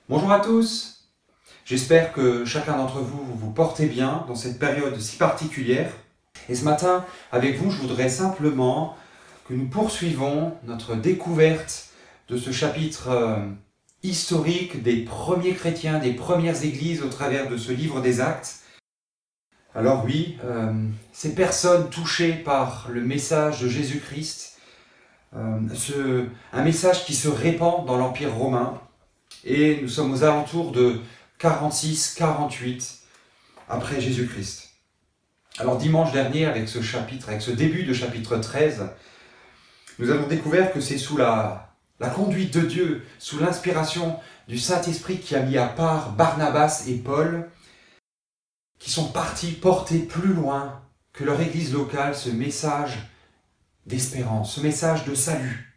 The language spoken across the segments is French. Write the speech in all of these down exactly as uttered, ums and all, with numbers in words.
Bonjour à tous, j'espère que chacun d'entre vous vous vous portez bien dans cette période si particulière. Et ce matin, avec vous, je voudrais simplement que nous poursuivons notre découverte de ce chapitre euh, historique des premiers chrétiens, des premières églises au travers de ce livre des Actes. Alors oui, euh, ces personnes touchées par le message de Jésus-Christ, euh, ce, un message qui se répand dans l'Empire romain, et nous sommes aux alentours de quarante-six quarante-huit après Jésus-Christ. Alors dimanche dernier, avec ce chapitre, avec ce début de chapitre treize, nous avons découvert que c'est sous la, la conduite de Dieu, sous l'inspiration du Saint-Esprit qui a mis à part Barnabas et Paul, qui sont partis porter plus loin que leur église locale ce message d'espérance, ce message de salut.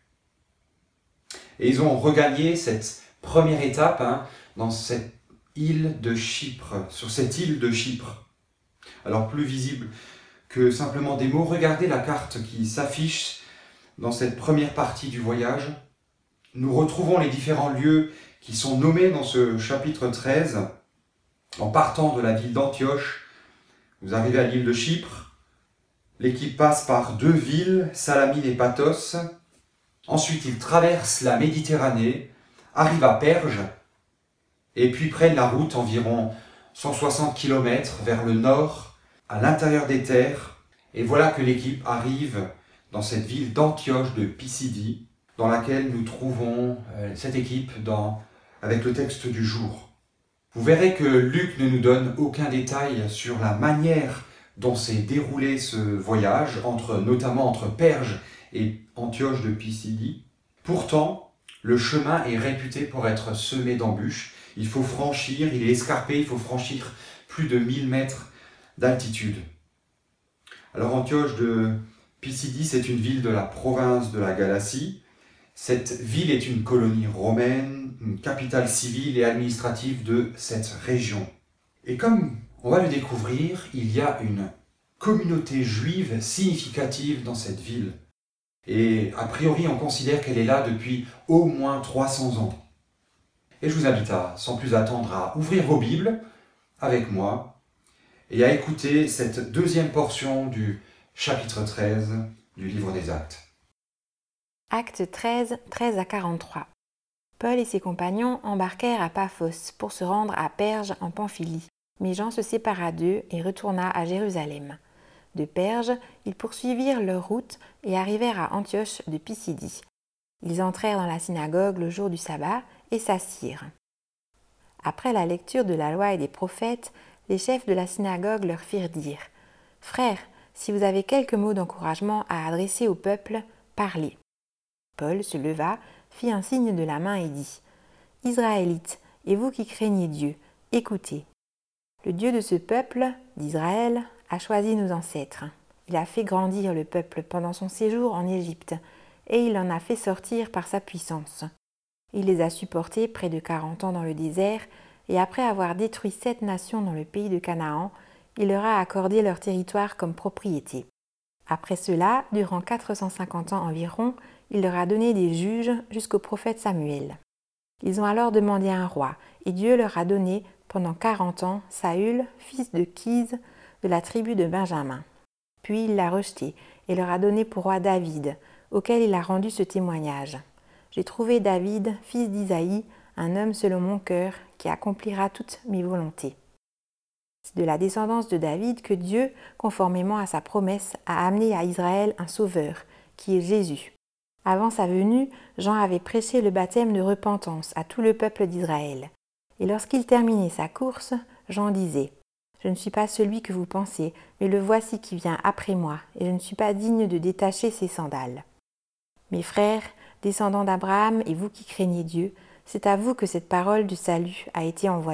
Et ils ont regagné cette première étape hein, dans cette île de Chypre, sur cette île de Chypre. Alors plus visible que simplement des mots, regardez la carte qui s'affiche dans cette première partie du voyage. Nous retrouvons les différents lieux qui sont nommés dans ce chapitre treize. En partant de la ville d'Antioche, vous arrivez à l'île de Chypre. L'équipe passe par deux villes, Salamine et Pathos. Ensuite, ils traversent la Méditerranée, arrivent à Perge, et puis prennent la route environ cent soixante kilomètres vers le nord, à l'intérieur des terres. Et voilà que l'équipe arrive dans cette ville d'Antioche de Pisidie, dans laquelle nous trouvons euh, cette équipe dans, avec le texte du jour. Vous verrez que Luc ne nous donne aucun détail sur la manière dont s'est déroulé ce voyage, entre, notamment entre Perge et Antioche de Pisidie. Pourtant, le chemin est réputé pour être semé d'embûches. Il faut franchir, il est escarpé, il faut franchir plus de mille mètres d'altitude. Alors Antioche de Pisidie, c'est une ville de la province de la Galatie. Cette ville est une colonie romaine, une capitale civile et administrative de cette région. Et comme on va le découvrir, il y a une communauté juive significative dans cette ville. Et a priori, on considère qu'elle est là depuis au moins trois cents ans. Et je vous invite à, sans plus attendre, à ouvrir vos Bibles avec moi et à écouter cette deuxième portion du chapitre treize du livre des Actes. Acte treize, treize à quarante-trois. Paul et ses compagnons embarquèrent à Paphos pour se rendre à Perge en Pamphylie. Mais Jean se sépara d'eux et retourna à Jérusalem. De Perge, ils poursuivirent leur route et arrivèrent à Antioche de Pisidie. Ils entrèrent dans la synagogue le jour du sabbat et s'assirent. Après la lecture de la loi et des prophètes, les chefs de la synagogue leur firent dire « Frères, si vous avez quelques mots d'encouragement à adresser au peuple, parlez. » Paul se leva, fit un signe de la main et dit « Israélites, et vous qui craignez Dieu, écoutez. Le Dieu de ce peuple, d'Israël, a choisi nos ancêtres. Il a fait grandir le peuple pendant son séjour en Égypte, et il en a fait sortir par sa puissance. Il les a supportés près de quarante ans dans le désert, et après avoir détruit sept nations dans le pays de Canaan, il leur a accordé leur territoire comme propriété. Après cela, durant quatre cent cinquante ans environ, il leur a donné des juges jusqu'au prophète Samuel. Ils ont alors demandé un roi, et Dieu leur a donné, pendant quarante ans, Saül, fils de Kise, de la tribu de Benjamin. Puis il l'a rejeté, et leur a donné pour roi David, auquel il a rendu ce témoignage. J'ai trouvé David, fils d'Isaïe, un homme selon mon cœur, qui accomplira toutes mes volontés. C'est de la descendance de David que Dieu, conformément à sa promesse, a amené à Israël un sauveur, qui est Jésus. Avant sa venue, Jean avait prêché le baptême de repentance à tout le peuple d'Israël. Et lorsqu'il terminait sa course, Jean disait « Je ne suis pas celui que vous pensez, mais le voici qui vient après moi, et je ne suis pas digne de détacher ses sandales. Mes frères, descendants d'Abraham et vous qui craignez Dieu, c'est à vous que cette parole du salut a été envoyée. »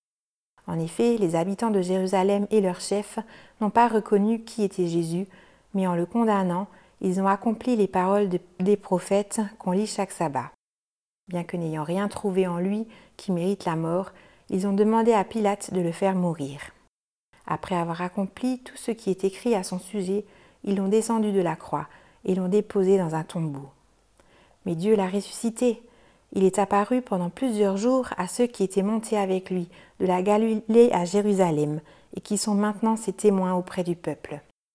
En effet, les habitants de Jérusalem et leurs chefs n'ont pas reconnu qui était Jésus, mais en le condamnant, ils ont accompli les paroles de, des prophètes qu'on lit chaque sabbat. Bien que n'ayant rien trouvé en lui qui mérite la mort, ils ont demandé à Pilate de le faire mourir. Après avoir accompli tout ce qui est écrit à son sujet, ils l'ont descendu de la croix et l'ont déposé dans un tombeau. Mais Dieu l'a ressuscité, Il est apparu pendant plusieurs jours à ceux qui étaient montés avec lui, de la Galilée à Jérusalem, et qui sont maintenant ses témoins auprès du peuple.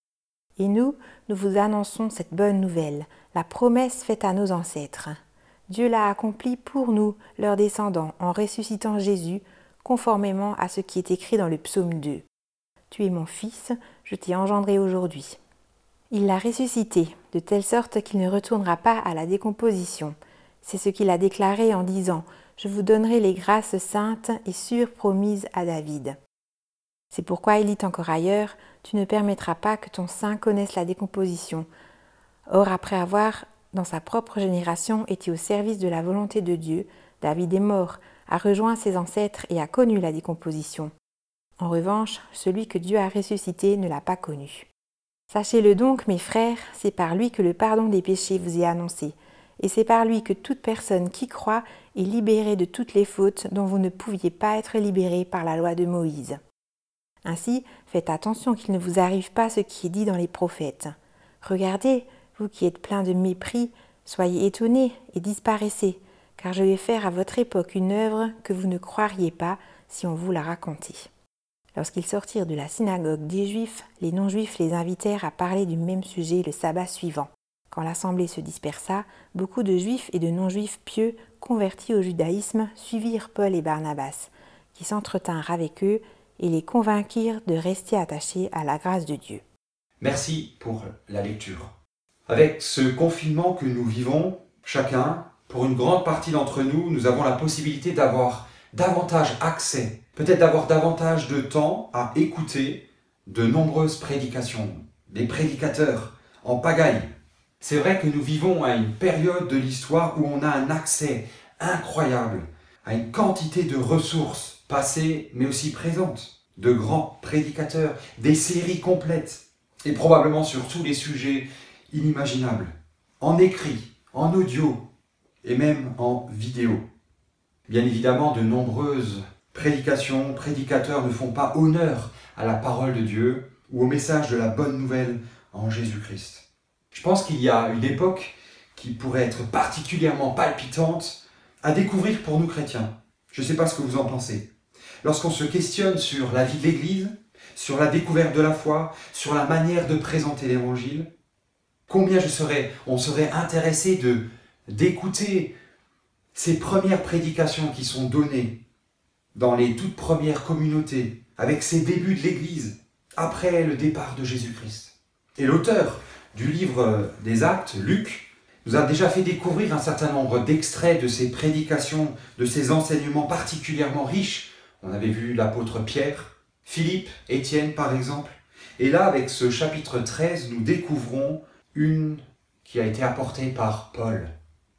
Et nous, nous vous annonçons cette bonne nouvelle, la promesse faite à nos ancêtres. Dieu l'a accomplie pour nous, leurs descendants, en ressuscitant Jésus, conformément à ce qui est écrit dans le psaume deux. Tu es mon fils, je t'ai engendré aujourd'hui. Il l'a ressuscité, de telle sorte qu'il ne retournera pas à la décomposition. C'est ce qu'il a déclaré en disant « Je vous donnerai les grâces saintes et sûres promises à David ». C'est pourquoi il dit encore ailleurs « Tu ne permettras pas que ton sein connaisse la décomposition ». Or, après avoir, dans sa propre génération, été au service de la volonté de Dieu, David est mort, a rejoint ses ancêtres et a connu la décomposition. En revanche, celui que Dieu a ressuscité ne l'a pas connu. Sachez-le donc, mes frères, c'est par lui que le pardon des péchés vous est annoncé, et c'est par lui que toute personne qui croit est libérée de toutes les fautes dont vous ne pouviez pas être libérés par la loi de Moïse. Ainsi, faites attention qu'il ne vous arrive pas ce qui est dit dans les prophètes. Regardez, vous qui êtes pleins de mépris, soyez étonnés et disparaissez, car je vais faire à votre époque une œuvre que vous ne croiriez pas si on vous la racontait. Lorsqu'ils sortirent de la synagogue des Juifs, les non-Juifs les invitèrent à parler du même sujet le sabbat suivant. Quand l'assemblée se dispersa, beaucoup de Juifs et de non-Juifs pieux, convertis au judaïsme, suivirent Paul et Barnabas, qui s'entretinrent avec eux et les convainquirent de rester attachés à la grâce de Dieu. Merci pour la lecture. Avec ce confinement que nous vivons, chacun, pour une grande partie d'entre nous, nous avons la possibilité d'avoir davantage accès, peut-être d'avoir davantage de temps à écouter de nombreuses prédications, des prédicateurs en pagaille. C'est vrai que nous vivons à une période de l'histoire où on a un accès incroyable à une quantité de ressources passées mais aussi présentes, de grands prédicateurs, des séries complètes et probablement sur tous les sujets inimaginables, en écrit, en audio et même en vidéo. Bien évidemment, de nombreuses prédications, prédicateurs ne font pas honneur à la parole de Dieu ou au message de la bonne nouvelle en Jésus-Christ. Je pense qu'il y a une époque qui pourrait être particulièrement palpitante à découvrir pour nous chrétiens. Je ne sais pas ce que vous en pensez. Lorsqu'on se questionne sur la vie de l'Église, sur la découverte de la foi, sur la manière de présenter l'Évangile, combien je serais, on serait intéressé de, d'écouter ces premières prédications qui sont données dans les toutes premières communautés, avec ces débuts de l'Église, après le départ de Jésus-Christ. Et l'auteur du livre des Actes, Luc, nous a déjà fait découvrir un certain nombre d'extraits de ces prédications, de ces enseignements particulièrement riches. On avait vu l'apôtre Pierre, Philippe, Étienne par exemple. Et là, avec ce chapitre treize, nous découvrons une qui a été apportée par Paul.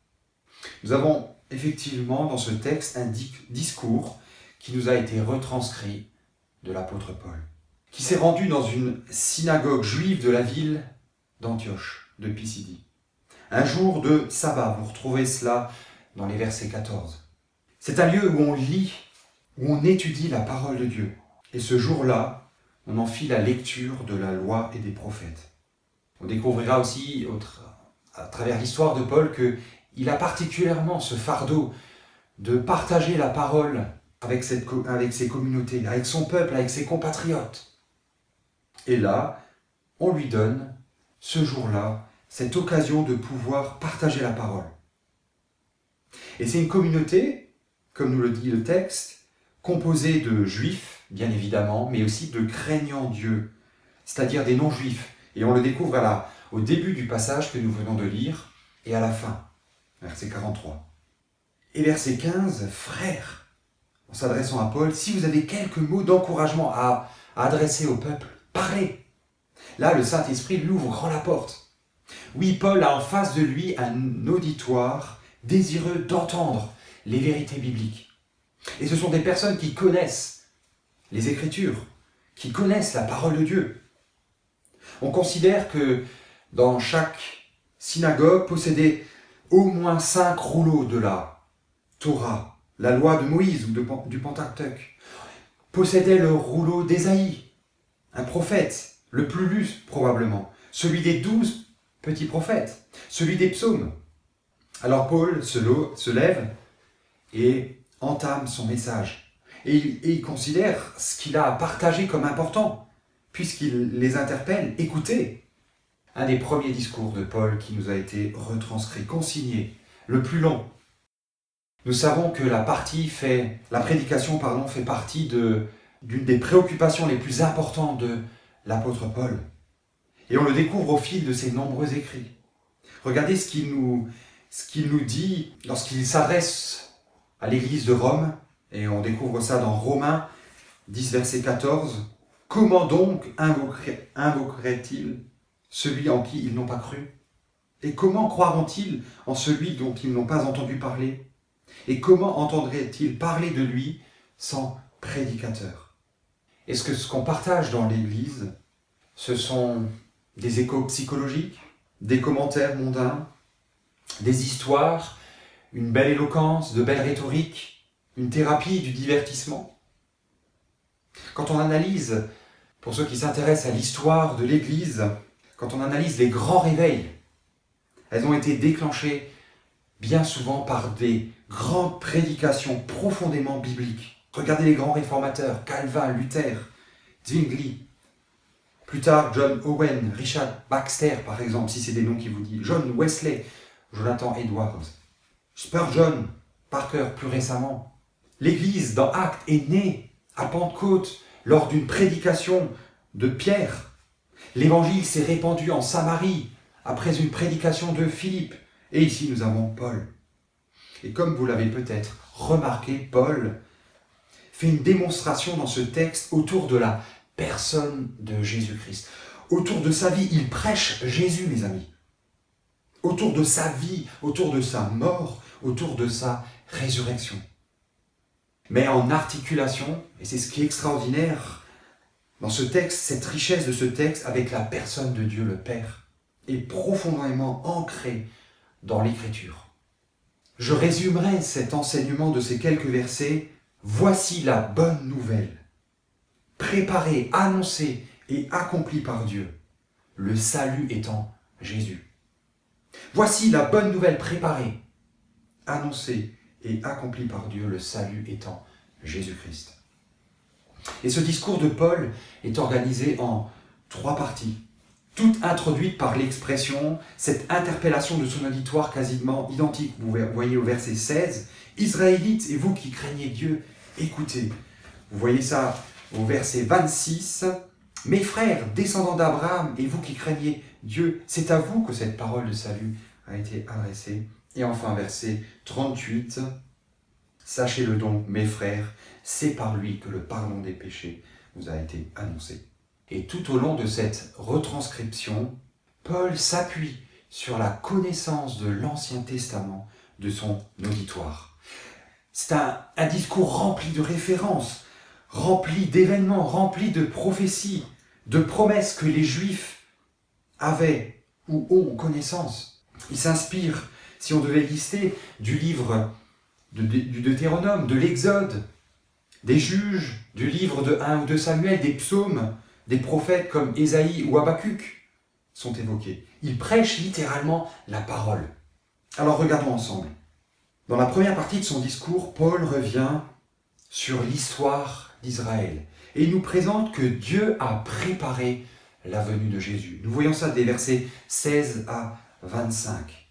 Nous avons effectivement dans ce texte un discours qui nous a été retranscrit de l'apôtre Paul, qui s'est rendu dans une synagogue juive de la ville d'Antioche, de Pisidie. Un jour de sabbat, vous retrouvez cela dans les versets quatorze. C'est un lieu où on lit, où on étudie la parole de Dieu. Et ce jour-là, on en fit la lecture de la loi et des prophètes. On découvrira aussi, à travers l'histoire de Paul, qu'il a particulièrement ce fardeau de partager la parole avec, cette, avec ses communautés, avec son peuple, avec ses compatriotes. Et là, on lui donne, ce jour-là, cette occasion de pouvoir partager la parole. Et c'est une communauté, comme nous le dit le texte, composée de juifs, bien évidemment, mais aussi de craignants Dieu, c'est-à-dire des non-juifs. Et on le découvre à la, au début du passage que nous venons de lire, et à la fin, verset quarante-trois. Et verset quinze, frères, en s'adressant à Paul, si vous avez quelques mots d'encouragement à, à adresser au peuple, parlez. Là, le Saint-Esprit lui ouvre grand la porte. Oui, Paul a en face de lui un auditoire désireux d'entendre les vérités bibliques. Et ce sont des personnes qui connaissent les Écritures, qui connaissent la parole de Dieu. On considère que dans chaque synagogue possédait au moins cinq rouleaux de la Torah, la loi de Moïse ou de, du Pentateuque, possédait le rouleau d'Ésaïe, un prophète, le plus lu probablement, celui des douze petits prophètes, celui des psaumes. Alors Paul se, lo, se lève et entame son message. Et il, et il considère ce qu'il a à partager comme important, puisqu'il les interpelle. Écoutez, un des premiers discours de Paul qui nous a été retranscrit, consigné, le plus long. Nous savons que la partie fait, la prédication pardon, fait partie de, d'une des préoccupations les plus importantes de l'apôtre Paul. Et on le découvre au fil de ses nombreux écrits. Regardez ce qu'il nous, ce qu'il nous dit lorsqu'il s'adresse à l'église de Rome, et on découvre ça dans Romains dix, verset quatorze. « Comment donc invoquerait- invoquerait-il celui en qui ils n'ont pas cru ? Et comment croiront-ils en celui dont ils n'ont pas entendu parler ? Et comment entendraient-ils parler de lui sans prédicateur ?» Est-ce que ce qu'on partage dans l'Église, ce sont des échos psychologiques, des commentaires mondains, des histoires, une belle éloquence, de belles rhétoriques, une thérapie du divertissement ? Quand on analyse, pour ceux qui s'intéressent à l'histoire de l'Église, quand on analyse les grands réveils, elles ont été déclenchées bien souvent par des grandes prédications profondément bibliques. Regardez les grands réformateurs, Calvin, Luther, Zwingli, plus tard John Owen, Richard Baxter par exemple, si c'est des noms qui vous disent, John Wesley, Jonathan Edwards, Spurgeon, Parker plus récemment. L'Église dans Actes est née à Pentecôte lors d'une prédication de Pierre. L'Évangile s'est répandu en Samarie après une prédication de Philippe. Et ici nous avons Paul. Et comme vous l'avez peut-être remarqué, Paul fait une démonstration dans ce texte autour de la personne de Jésus-Christ. Autour de sa vie, il prêche Jésus, mes amis. Autour de sa vie, autour de sa mort, autour de sa résurrection. Mais en articulation, et c'est ce qui est extraordinaire dans ce texte, cette richesse de ce texte avec la personne de Dieu le Père est profondément ancrée dans l'Écriture. Je résumerai cet enseignement de ces quelques versets. Voici la bonne nouvelle, préparée, annoncée et accomplie par Dieu, le salut étant Jésus. Voici la bonne nouvelle préparée, annoncée et accomplie par Dieu, le salut étant Jésus-Christ. Et ce discours de Paul est organisé en trois parties, toutes introduites par l'expression, cette interpellation de son auditoire quasiment identique. Vous voyez au verset seize, « Israélites, et vous qui craignez Dieu, écoutez ». Vous voyez ça au verset vingt-six, « Mes frères, descendants d'Abraham, et vous qui craignez Dieu, c'est à vous que cette parole de salut a été adressée. » Et enfin, verset trente-huit, « Sachez-le donc, mes frères, c'est par lui que le pardon des péchés vous a été annoncé. » Et tout au long de cette retranscription, Paul s'appuie sur la connaissance de l'Ancien Testament de son auditoire. C'est un, un discours rempli de références, rempli d'événements, rempli de prophéties, de promesses que les Juifs avaient ou ont connaissance. Il s'inspire, si on devait lister, du livre de, de, du Deutéronome, de l'Exode, des Juges, du livre de un ou deux Samuel, des psaumes, des prophètes comme Ésaïe ou Habakkuk sont évoqués. Il prêche littéralement la parole. Alors regardons ensemble. Dans la première partie de son discours, Paul revient sur l'histoire d'Israël et il nous présente que Dieu a préparé la venue de Jésus. Nous voyons ça des versets seize à vingt-cinq.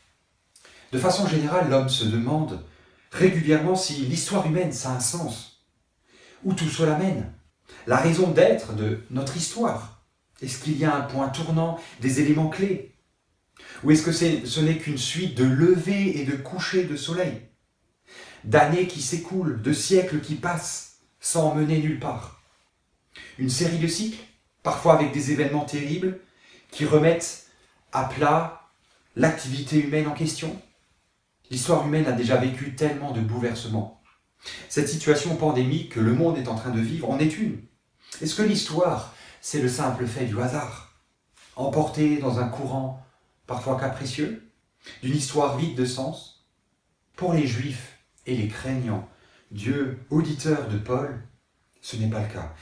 De façon générale, l'homme se demande régulièrement si l'histoire humaine ça a un sens, où tout cela mène. La raison d'être de notre histoire. Est-ce qu'il y a un point tournant, des éléments clés ? Ou est-ce que c'est, ce n'est qu'une suite de levées et de couchers de soleil ? D'années qui s'écoulent, de siècles qui passent, sans mener nulle part. Une série de cycles, parfois avec des événements terribles, qui remettent à plat l'activité humaine en question. L'histoire humaine a déjà vécu tellement de bouleversements. Cette situation pandémique que le monde est en train de vivre en est une. Est-ce que l'histoire, c'est le simple fait du hasard, emporté dans un courant parfois capricieux, d'une histoire vide de sens ? Pour les Juifs et les craignants, Dieu, auditeur de Paul, ce n'est pas le cas.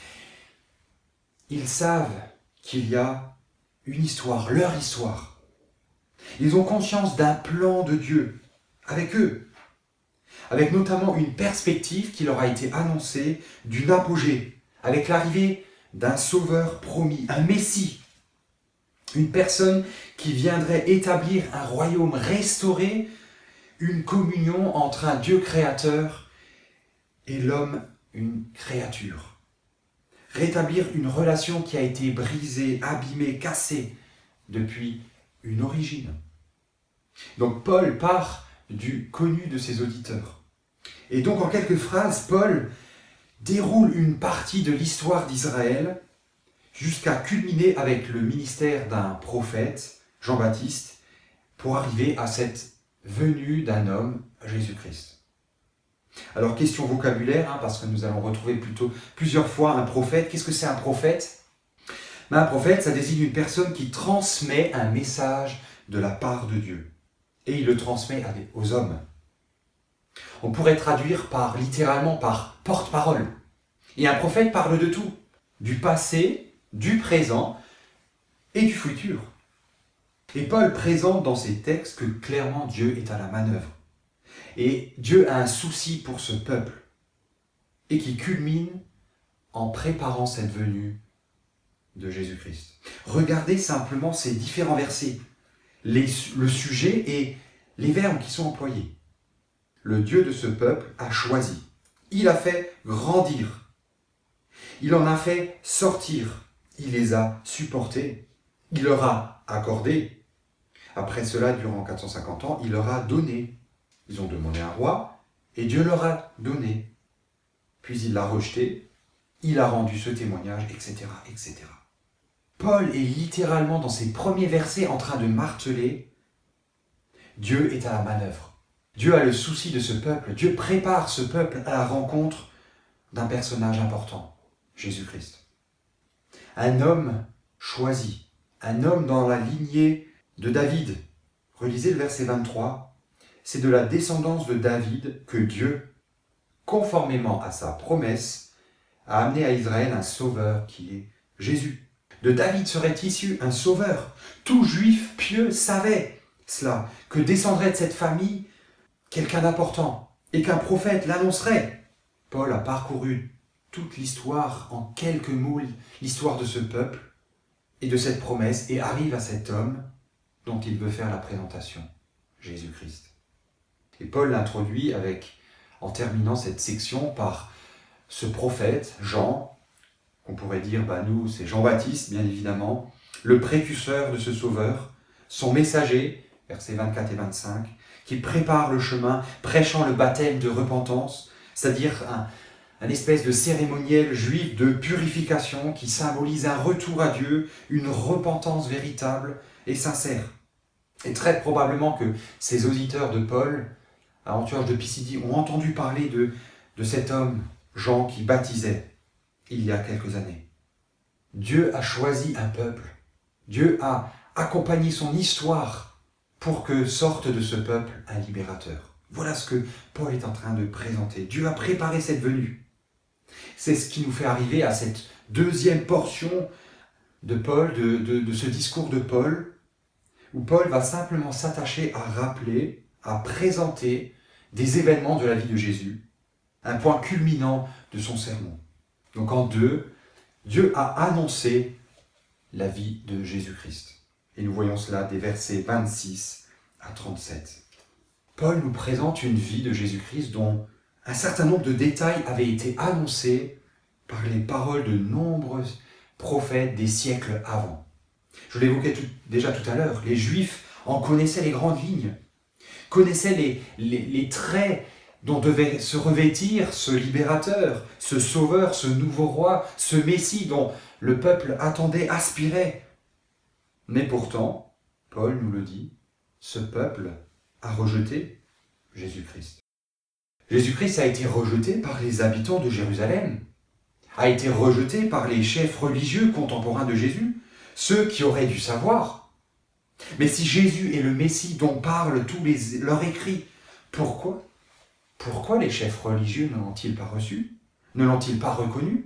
Ils savent qu'il y a une histoire, leur histoire. Ils ont conscience d'un plan de Dieu avec eux, avec notamment une perspective qui leur a été annoncée d'une apogée, avec l'arrivée d'un sauveur promis, un Messie, une personne qui viendrait établir un royaume restauré, une communion entre un Dieu créateur et l'homme, une créature. Rétablir une relation qui a été brisée, abîmée, cassée depuis une origine. Donc Paul part du connu de ses auditeurs. Et donc en quelques phrases, Paul déroule une partie de l'histoire d'Israël jusqu'à culminer avec le ministère d'un prophète, Jean-Baptiste, pour arriver à cette venue d'un homme, Jésus-Christ. Alors question vocabulaire, hein, parce que nous allons retrouver plutôt plusieurs fois un prophète. Qu'est-ce que c'est un prophète ? Ben, un prophète, ça désigne une personne qui transmet un message de la part de Dieu. Et il le transmet aux hommes. On pourrait traduire par, littéralement par porte-parole. Et un prophète parle de tout, du passé, du présent et du futur. Et Paul présente dans ses textes que clairement Dieu est à la manœuvre. Et Dieu a un souci pour ce peuple et qui culmine en préparant cette venue de Jésus-Christ. Regardez simplement ces différents versets, les, le sujet et les verbes qui sont employés. Le Dieu de ce peuple a choisi. Il a fait grandir. Il en a fait sortir. Il les a supportés. Il leur a accordé. Après cela, durant quatre cent cinquante ans, il leur a donné. Ils ont demandé un roi et Dieu leur a donné. Puis il l'a rejeté. Il a rendu ce témoignage, et cetera, et cetera. Paul est littéralement dans ses premiers versets en train de marteler « Dieu est à la manœuvre ». Dieu a le souci de ce peuple. Dieu prépare ce peuple à la rencontre d'un personnage important, Jésus-Christ. Un homme choisi, un homme dans la lignée de David. Relisez le verset vingt-trois. C'est de la descendance de David que Dieu, conformément à sa promesse, a amené à Israël un sauveur qui est Jésus. De David serait issu un sauveur. Tout juif pieux savait cela, que descendrait de cette famille quelqu'un d'important et qu'un prophète l'annoncerait. Paul a parcouru toute l'histoire en quelques mots, l'histoire de ce peuple et de cette promesse, et arrive à cet homme dont il veut faire la présentation, Jésus-Christ. Et Paul l'introduit avec, en terminant cette section par ce prophète, Jean, qu'on pourrait dire, bah nous, c'est Jean-Baptiste, bien évidemment, le précurseur de ce sauveur, son messager, versets vingt-quatre et vingt-cinq, qui prépare le chemin, prêchant le baptême de repentance, c'est-à-dire un, un espèce de cérémoniel juif de purification qui symbolise un retour à Dieu, une repentance véritable et sincère. Et très probablement que ces auditeurs de Paul, à Antioche de Pisidie, ont entendu parler de, de cet homme, Jean, qui baptisait il y a quelques années. Dieu a choisi un peuple. Dieu a accompagné son histoire pour que sorte de ce peuple un libérateur. Voilà ce que Paul est en train de présenter. Dieu a préparé cette venue. C'est ce qui nous fait arriver à cette deuxième portion de Paul, de, de, de ce discours de Paul, où Paul va simplement s'attacher à rappeler, à présenter des événements de la vie de Jésus, un point culminant de son sermon. Donc en deux, Dieu a annoncé la vie de Jésus-Christ. Et nous voyons cela des versets vingt-six à trente-sept. Paul nous présente une vie de Jésus-Christ dont un certain nombre de détails avaient été annoncés par les paroles de nombreux prophètes des siècles avant. Je l'évoquais tout, déjà tout à l'heure, les Juifs en connaissaient les grandes lignes, connaissaient les, les, les traits dont devait se revêtir ce libérateur, ce sauveur, ce nouveau roi, ce Messie dont le peuple attendait, aspirait. Mais pourtant, Paul nous le dit, ce peuple a rejeté Jésus-Christ. Jésus-Christ a été rejeté par les habitants de Jérusalem, a été rejeté par les chefs religieux contemporains de Jésus, ceux qui auraient dû savoir. Mais si Jésus est le Messie dont parlent tous les, leurs écrits, pourquoi Pourquoi les chefs religieux ne l'ont-ils pas reçu? Ne l'ont-ils pas reconnu?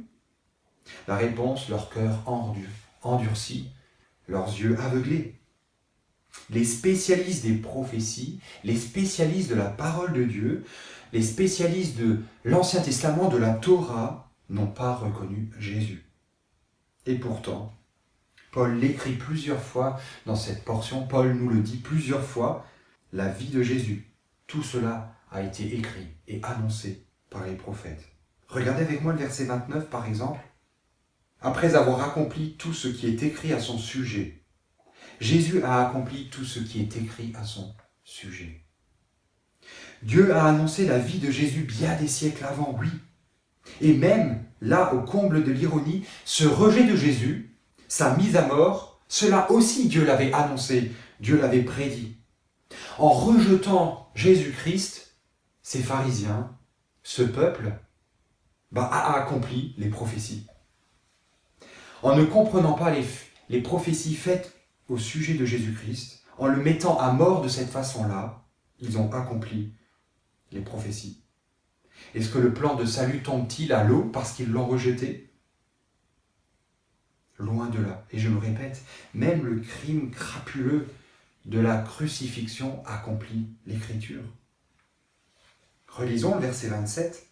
La réponse, leur cœur endurci, leurs yeux aveuglés. Les spécialistes des prophéties, les spécialistes de la parole de Dieu, les spécialistes de l'Ancien Testament, de la Torah, n'ont pas reconnu Jésus. Et pourtant, Paul l'écrit plusieurs fois dans cette portion, Paul nous le dit plusieurs fois, la vie de Jésus. Tout cela a été écrit et annoncé par les prophètes. Regardez avec moi le verset vingt-neuf par exemple. Après avoir accompli tout ce qui est écrit à son sujet, Jésus a accompli tout ce qui est écrit à son sujet. Dieu a annoncé la vie de Jésus bien des siècles avant, oui. Et même, là, au comble de l'ironie, ce rejet de Jésus, sa mise à mort, cela aussi Dieu l'avait annoncé, Dieu l'avait prédit. En rejetant Jésus-Christ, ces pharisiens, ce peuple, bah, a accompli les prophéties. En ne comprenant pas les, les prophéties faites au sujet de Jésus-Christ, en le mettant à mort de cette façon-là, ils ont accompli les prophéties. Est-ce que le plan de salut tombe-t-il à l'eau parce qu'ils l'ont rejeté ? Loin de là. Et je me répète, même le crime crapuleux de la crucifixion accomplit l'Écriture. Relisons le verset vingt-sept.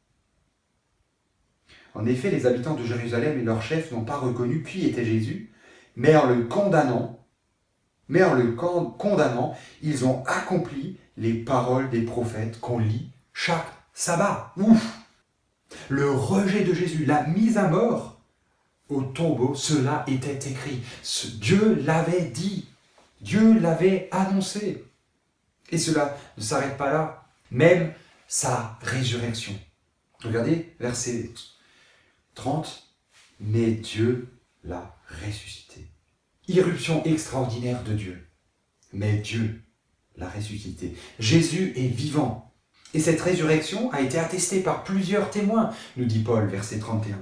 En effet, les habitants de Jérusalem et leurs chefs n'ont pas reconnu qui était Jésus, mais en le condamnant, mais en le condamnant, ils ont accompli les paroles des prophètes qu'on lit chaque sabbat. Ouf ! Le rejet de Jésus, la mise à mort au tombeau, cela était écrit. Ce Dieu l'avait dit, Dieu l'avait annoncé. Et cela ne s'arrête pas là, même sa résurrection. Regardez, verset trente, mais Dieu l'a ressuscité. Irruption extraordinaire de Dieu, mais Dieu l'a ressuscité. Jésus est vivant. Et cette résurrection a été attestée par plusieurs témoins, nous dit Paul, verset trente et un.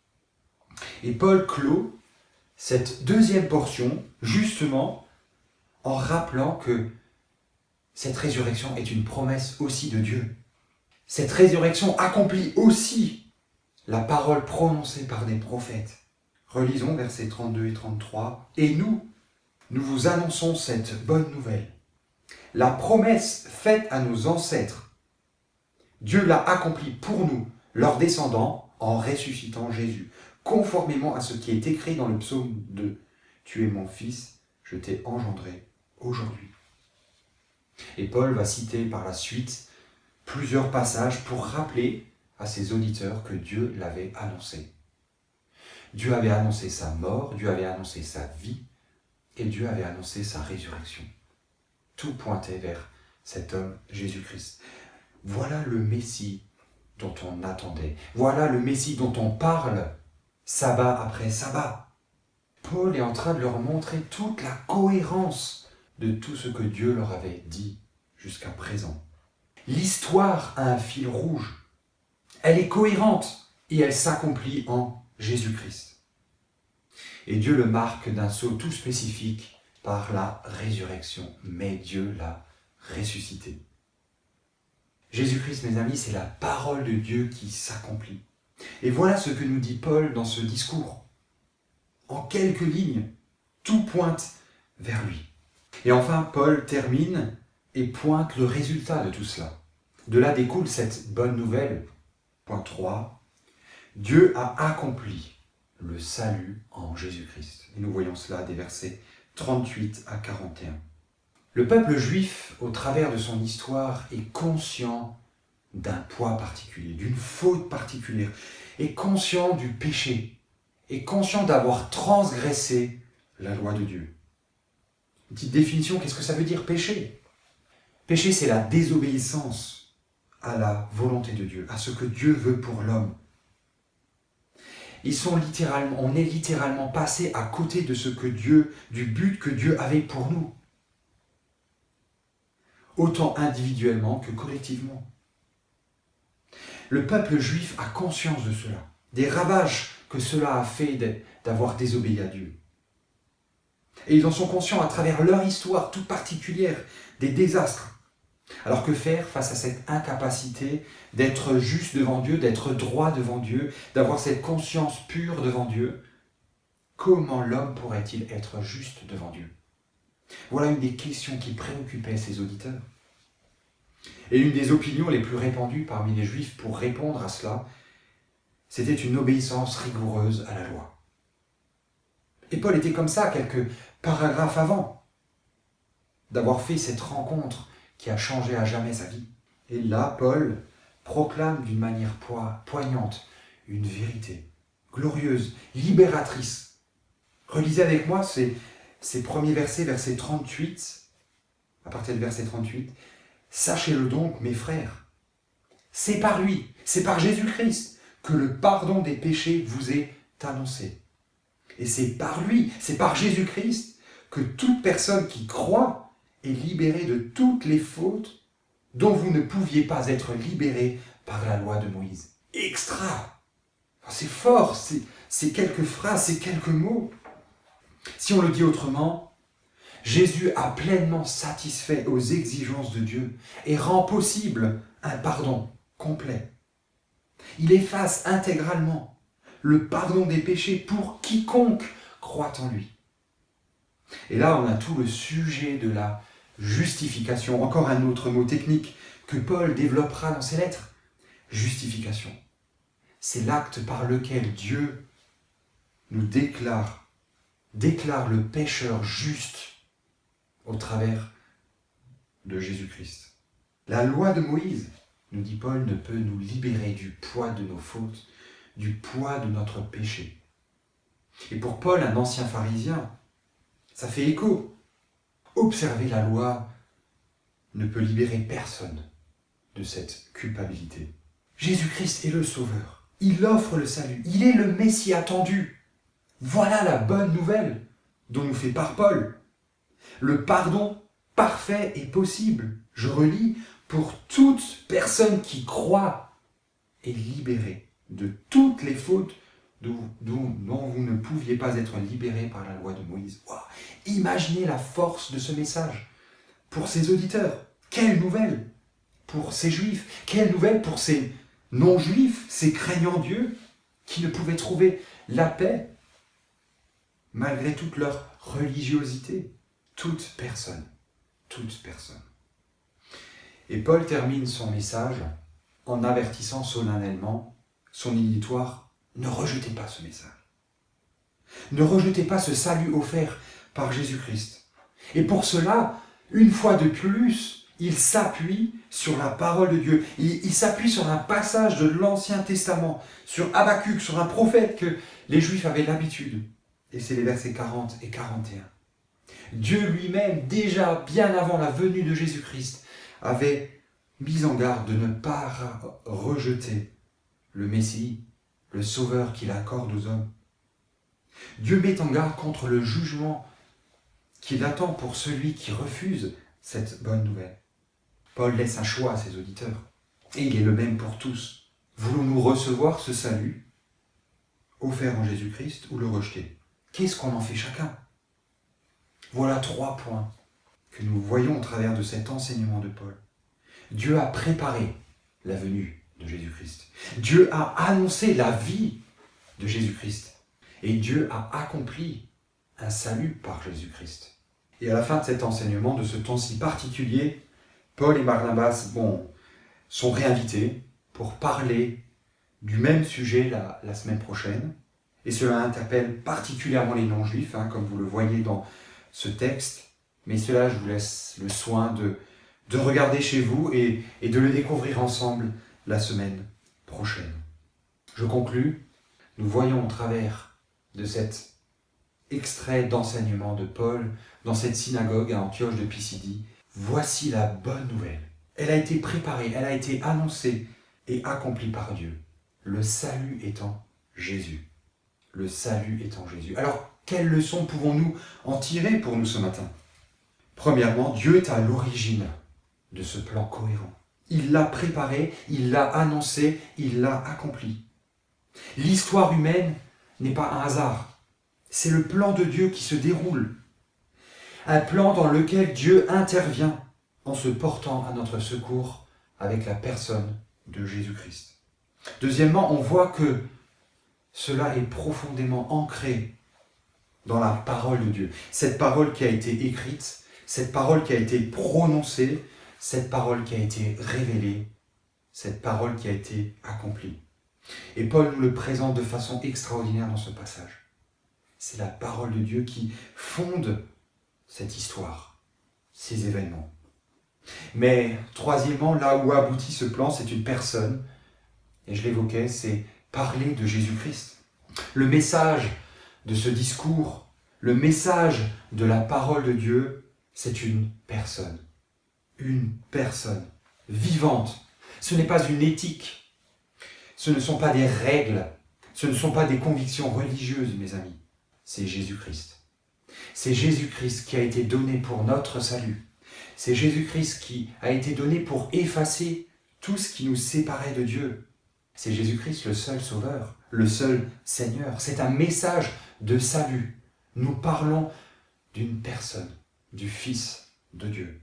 Et Paul clôt cette deuxième portion, justement, en rappelant que cette résurrection est une promesse aussi de Dieu. Cette résurrection accomplit aussi la parole prononcée par des prophètes. Relisons versets trente-deux et trente-trois. « Et nous, nous vous annonçons cette bonne nouvelle. La promesse faite à nos ancêtres, Dieu l'a accomplie pour nous, leurs descendants, en ressuscitant Jésus, conformément à ce qui est écrit dans le psaume deux. Tu es mon fils, je t'ai engendré aujourd'hui. » Et Paul va citer par la suite plusieurs passages pour rappeler à ses auditeurs que Dieu l'avait annoncé. Dieu avait annoncé sa mort, Dieu avait annoncé sa vie, et Dieu avait annoncé sa résurrection. Tout pointait vers cet homme, Jésus-Christ. Voilà le Messie dont on attendait. Voilà le Messie dont on parle, sabbat après sabbat. Paul est en train de leur montrer toute la cohérence de tout ce que Dieu leur avait dit jusqu'à présent. L'histoire a un fil rouge. Elle est cohérente et elle s'accomplit en Jésus-Christ. Et Dieu le marque d'un sceau tout spécifique par la résurrection. Mais Dieu l'a ressuscité. Jésus-Christ, mes amis, c'est la parole de Dieu qui s'accomplit. Et voilà ce que nous dit Paul dans ce discours. En quelques lignes, tout pointe vers lui. Et enfin, Paul termine et pointe le résultat de tout cela. De là découle cette bonne nouvelle. Point trois. Dieu a accompli le salut en Jésus-Christ. Et nous voyons cela des versets trente-huit à quarante et un. Le peuple juif, au travers de son histoire, est conscient d'un poids particulier, d'une faute particulière, est conscient du péché, est conscient d'avoir transgressé la loi de Dieu. Une petite définition, qu'est-ce que ça veut dire péché ? Péché, c'est la désobéissance à la volonté de Dieu, à ce que Dieu veut pour l'homme. Ils sont littéralement, on est littéralement passé à côté de ce que Dieu, du but que Dieu avait pour nous. Autant individuellement que collectivement. Le peuple juif a conscience de cela, des ravages que cela a fait d'avoir désobéi à Dieu. Et ils en sont conscients à travers leur histoire toute particulière, des désastres. Alors que faire face à cette incapacité d'être juste devant Dieu, d'être droit devant Dieu, d'avoir cette conscience pure devant Dieu ? Comment l'homme pourrait-il être juste devant Dieu ? Voilà une des questions qui préoccupaient ses auditeurs. Et l'une des opinions les plus répandues parmi les Juifs pour répondre à cela, c'était une obéissance rigoureuse à la loi. Et Paul était comme ça quelques paragraphes avant d'avoir fait cette rencontre qui a changé à jamais sa vie. Et là, Paul proclame d'une manière poignante une vérité glorieuse, libératrice. Relisez avec moi ces, ces premiers versets, verset trente-huit, à partir du verset trente-huit. « Sachez-le donc, mes frères, c'est par lui, c'est par Jésus-Christ que le pardon des péchés vous est annoncé. Et c'est par lui, c'est par Jésus-Christ que toute personne qui croit est libérée de toutes les fautes dont vous ne pouviez pas être libérés par la loi de Moïse. » Extra! C'est fort, c'est, c'est quelques phrases, c'est quelques mots. Si on le dit autrement, Jésus a pleinement satisfait aux exigences de Dieu et rend possible un pardon complet. Il efface intégralement le pardon des péchés pour quiconque croit en lui. Et là, on a tout le sujet de la justification, encore un autre mot technique que Paul développera dans ses lettres. Justification. C'est l'acte par lequel Dieu nous déclare, déclare le pécheur juste au travers de Jésus-Christ. La loi de Moïse, nous dit Paul, ne peut nous libérer du poids de nos fautes, du poids de notre péché. Et pour Paul, un ancien pharisien, ça fait écho. Observer la loi ne peut libérer personne de cette culpabilité. Jésus-Christ est le Sauveur. Il offre le salut. Il est le Messie attendu. Voilà la bonne nouvelle dont nous fait part Paul. Le pardon parfait est possible. Je relis, pour toute personne qui croit est libérée de toutes les fautes dont, dont, dont vous ne pouviez pas être libérés par la loi de Moïse. Wow. Imaginez la force de ce message pour ses auditeurs. Quelle nouvelle pour ces juifs. Quelle nouvelle pour ces non-juifs, ces craignants Dieu qui ne pouvaient trouver la paix malgré toute leur religiosité. Toute personne, toute personne. Et Paul termine son message en avertissant solennellement son auditoire, ne rejetez pas ce message. Ne rejetez pas ce salut offert par Jésus-Christ. Et pour cela, une fois de plus, il s'appuie sur la parole de Dieu. Il, il s'appuie sur un passage de l'Ancien Testament, sur Habacuc, sur un prophète que les Juifs avaient l'habitude. Et c'est les versets quarante et quarante et un. Dieu lui-même, déjà bien avant la venue de Jésus-Christ, avait mis en garde de ne pas rejeter le Messie, le Sauveur qu'il accorde aux hommes. Dieu met en garde contre le jugement qu'il attend pour celui qui refuse cette bonne nouvelle. Paul laisse un choix à ses auditeurs, et il est le même pour tous. Voulons-nous recevoir ce salut offert en Jésus-Christ ou le rejeter? Qu'est-ce qu'on en fait chacun? Voilà trois points que nous voyons au travers de cet enseignement de Paul. Dieu a préparé la venue de Jésus-Christ. Dieu a annoncé la vie de Jésus-Christ. Et Dieu a accompli un salut par Jésus-Christ. Et à la fin de cet enseignement, de ce temps si particulier, Paul et Barnabas bon, sont réinvités pour parler du même sujet la, la semaine prochaine. Et cela interpelle particulièrement les non-juifs, hein, comme vous le voyez dans ce texte. Mais cela, je vous laisse le soin de, de regarder chez vous et, et de le découvrir ensemble la semaine prochaine. Je conclus. Nous voyons au travers de cet extrait d'enseignement de Paul dans cette synagogue à Antioche de Pisidie, voici la bonne nouvelle. Elle a été préparée, elle a été annoncée et accomplie par Dieu. Le salut étant Jésus. Le salut étant Jésus. Alors, quelles leçons pouvons-nous en tirer pour nous ce matin? Premièrement, Dieu est à l'origine de ce plan cohérent. Il l'a préparé, il l'a annoncé, il l'a accompli. L'histoire humaine n'est pas un hasard. C'est le plan de Dieu qui se déroule. Un plan dans lequel Dieu intervient en se portant à notre secours avec la personne de Jésus-Christ. Deuxièmement, on voit que cela est profondément ancré dans la parole de Dieu. Cette parole qui a été écrite, cette parole qui a été prononcée, cette parole qui a été révélée, cette parole qui a été accomplie. Et Paul nous le présente de façon extraordinaire dans ce passage. C'est la parole de Dieu qui fonde cette histoire, ces événements. Mais troisièmement, là où aboutit ce plan, c'est une personne, et je l'évoquais, c'est parler de Jésus-Christ. Le message de ce discours, le message de la parole de Dieu, c'est une personne. Une personne vivante. Ce n'est pas une éthique. Ce ne sont pas des règles. Ce ne sont pas des convictions religieuses, mes amis. C'est Jésus-Christ. C'est Jésus-Christ qui a été donné pour notre salut. C'est Jésus-Christ qui a été donné pour effacer tout ce qui nous séparait de Dieu. C'est Jésus-Christ le seul sauveur, le seul Seigneur. C'est un message de salut. Nous parlons d'une personne, du Fils de Dieu.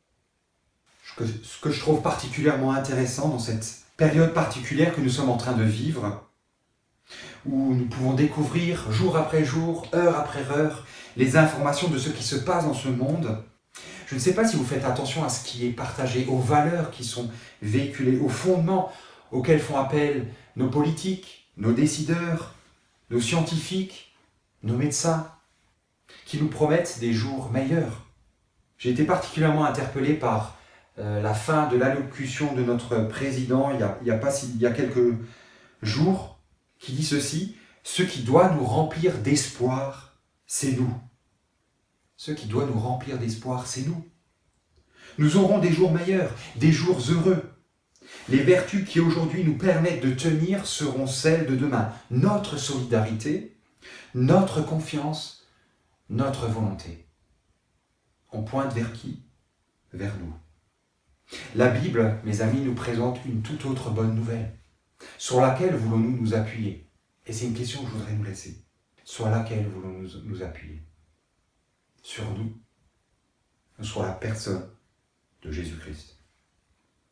Ce que je trouve particulièrement intéressant dans cette période particulière que nous sommes en train de vivre, où nous pouvons découvrir jour après jour, heure après heure, les informations de ce qui se passe dans ce monde. Je ne sais pas si vous faites attention à ce qui est partagé, aux valeurs qui sont véhiculées, aux fondements auxquels font appel nos politiques, nos décideurs, nos scientifiques, nos médecins, qui nous promettent des jours meilleurs. J'ai été particulièrement interpellé par euh, la fin de l'allocution de notre président il y a, il y a, pas si, il y a quelques jours, qui dit ceci: « Ce qui doit nous remplir d'espoir, c'est nous. » Ce qui doit nous remplir d'espoir, c'est nous. Nous aurons des jours meilleurs, des jours heureux. Les vertus qui aujourd'hui nous permettent de tenir seront celles de demain. Notre solidarité, notre confiance, notre volonté. On pointe vers qui? Vers nous. La Bible, mes amis, nous présente une toute autre bonne nouvelle. Sur laquelle voulons-nous nous appuyer? Et c'est une question que je voudrais nous laisser. Sur laquelle voulons-nous nous appuyer? Sur nous, sur la personne de Jésus-Christ.